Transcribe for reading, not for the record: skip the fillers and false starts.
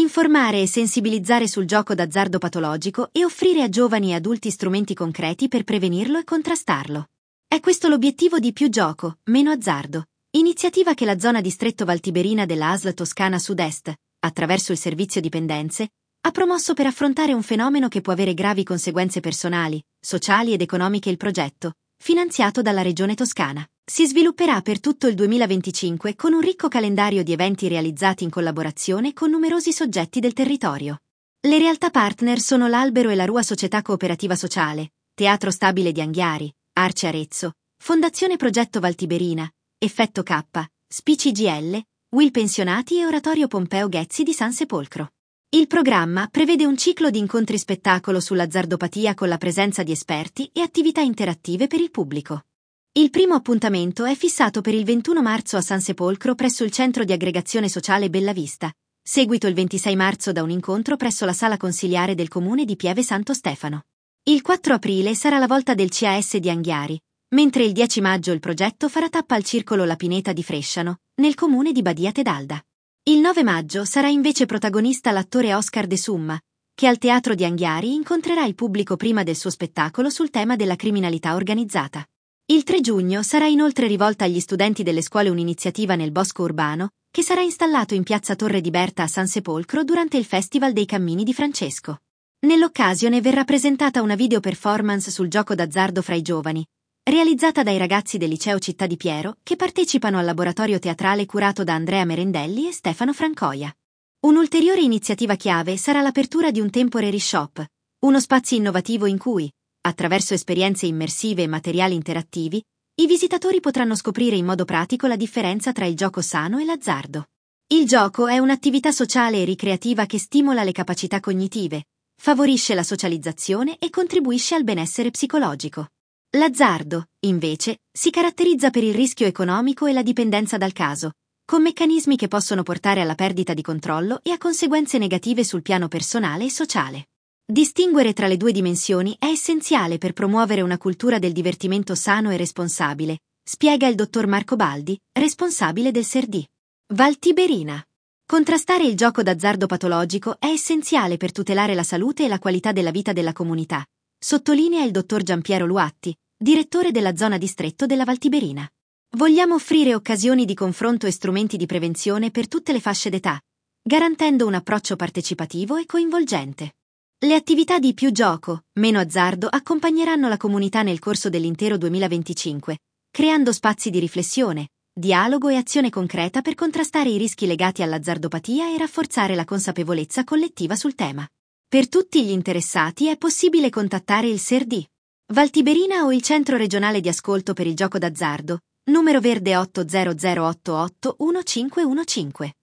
informare e sensibilizzare sul gioco d'azzardo patologico e offrire a giovani e adulti strumenti concreti per prevenirlo e contrastarlo. È questo l'obiettivo di Più Gioco, Meno Azzardo, iniziativa che la zona distretto Valtiberina della ASL Toscana Sud-Est, attraverso il servizio dipendenze, ha promosso per affrontare un fenomeno che può avere gravi conseguenze personali, sociali ed economiche. Il progetto, finanziato dalla Regione Toscana, si svilupperà per tutto il 2025 con un ricco calendario di eventi realizzati in collaborazione con numerosi soggetti del territorio. Le realtà partner sono l'Albero e la Rua Società Cooperativa Sociale, Teatro Stabile di Anghiari, Arce Arezzo, Fondazione Progetto Valtiberina, Effetto K, SPCGL, Will Pensionati e Oratorio Pompeo Ghezzi di San Sepolcro. Il programma prevede un ciclo di incontri spettacolo sull'azzardopatia con la presenza di esperti e attività interattive per il pubblico. Il primo appuntamento è fissato per il 21 marzo a San Sepolcro presso il Centro di Aggregazione Sociale Bella Vista, seguito il 26 marzo da un incontro presso la Sala Consiliare del Comune di Pieve Santo Stefano. Il 4 aprile sarà la volta del CAS di Anghiari, mentre il 10 maggio il progetto farà tappa al Circolo La Pineta di Fresciano, nel comune di Badia Tedalda. Il 9 maggio sarà invece protagonista l'attore Oscar De Summa, che al Teatro di Anghiari incontrerà il pubblico prima del suo spettacolo sul tema della criminalità organizzata. Il 3 giugno sarà inoltre rivolta agli studenti delle scuole un'iniziativa nel bosco urbano, che sarà installato in piazza Torre di Berta a San Sepolcro durante il Festival dei Cammini di Francesco. Nell'occasione verrà presentata una video performance sul gioco d'azzardo fra i giovani, realizzata dai ragazzi del liceo Città di Piero, che partecipano al laboratorio teatrale curato da Andrea Merendelli e Stefano Francoia. Un'ulteriore iniziativa chiave sarà l'apertura di un temporary shop, uno spazio innovativo in cui, attraverso esperienze immersive e materiali interattivi, i visitatori potranno scoprire in modo pratico la differenza tra il gioco sano e l'azzardo. Il gioco è un'attività sociale e ricreativa che stimola le capacità cognitive, favorisce la socializzazione e contribuisce al benessere psicologico. L'azzardo, invece, si caratterizza per il rischio economico e la dipendenza dal caso, con meccanismi che possono portare alla perdita di controllo e a conseguenze negative sul piano personale e sociale. Distinguere tra le due dimensioni è essenziale per promuovere una cultura del divertimento sano e responsabile, spiega il dottor Marco Baldi, responsabile del SERD Valtiberina. Contrastare il gioco d'azzardo patologico è essenziale per tutelare la salute e la qualità della vita della comunità, sottolinea il dottor Giampiero Luatti, direttore della zona distretto della Valtiberina. Vogliamo offrire occasioni di confronto e strumenti di prevenzione per tutte le fasce d'età, garantendo un approccio partecipativo e coinvolgente. Le attività di Più Gioco, Meno Azzardo accompagneranno la comunità nel corso dell'intero 2025, creando spazi di riflessione, dialogo e azione concreta per contrastare i rischi legati all'azzardopatia e rafforzare la consapevolezza collettiva sul tema. Per tutti gli interessati è possibile contattare il SERD Valtiberina o il Centro Regionale di Ascolto per il Gioco d'azzardo, numero verde 80088 1515.